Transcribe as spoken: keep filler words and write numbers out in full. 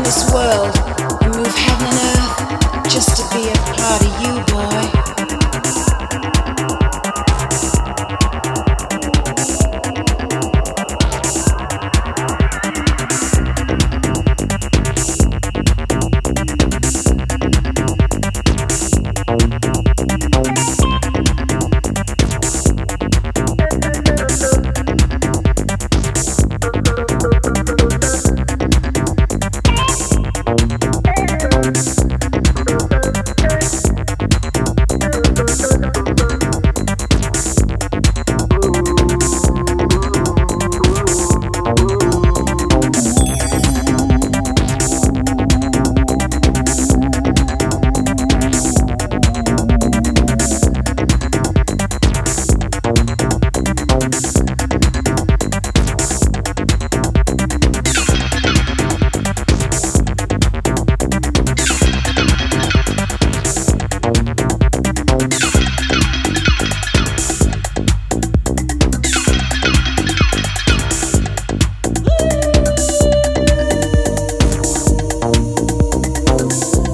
this world and move heaven and earth just to be a part of you, boy. Thank you.